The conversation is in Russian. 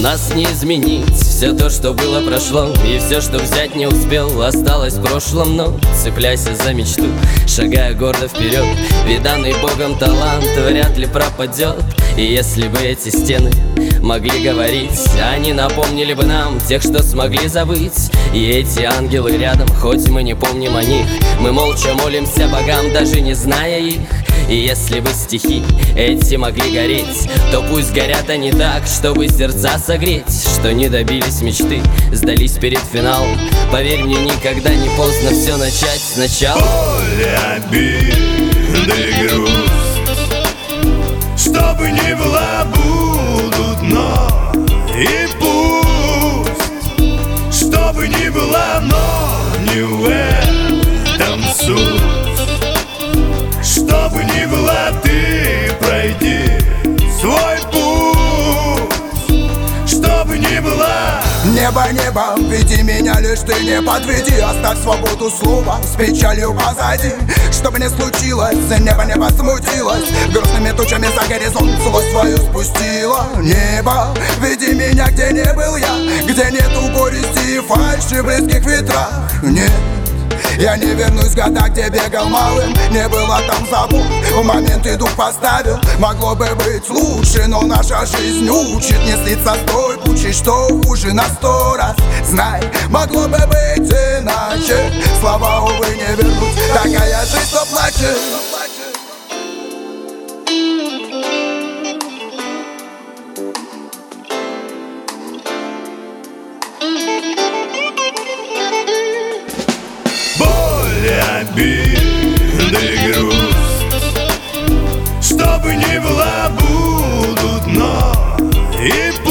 нас не изменить. Все то, что было, прошло, и все, что взять не успел, осталось в прошлом. Но цепляйся за мечту, шагая гордо вперед. Ведь данный Богом талант вряд ли пропадет. И если бы эти стены могли говорить, они напомнили бы нам тех, что смогли забыть. И эти ангелы рядом, хоть мы не помним о них, мы молча молимся богам, даже не зная их. И если бы стихи эти могли гореть, то пусть горят они так, чтобы сердца согреть. Что не добились мечты, сдались перед финалом. Поверь мне, никогда не поздно все начать сначала. Боль, обиды, грусть, чтобы не была, будут, но и пусть. Чтобы не была, но не в этом суть. Чтобы не была, ты пройди свой путь. Чтобы не была. Небо, небо, веди меня, лишь ты не подведи. Оставь свободу слова с печалью позади. Чтобы не случилось, небо смутилось, грустными тучами за горизонт злость свою спустила. Небо, веди меня, где не был я, где нету горести и фальши в близких ветрах. Нет, я не вернусь в года, где бегал малым, не было там забот, в момент и дух поставил. Могло бы быть лучше, но наша жизнь учит не слиться с той кучей, что хуже на 100 раз. Знай, могло бы быть иначе, слова, увы, не вернуть. Такая жизнь, что плачет. Обиды, грусть, чтобы не была, будут, но и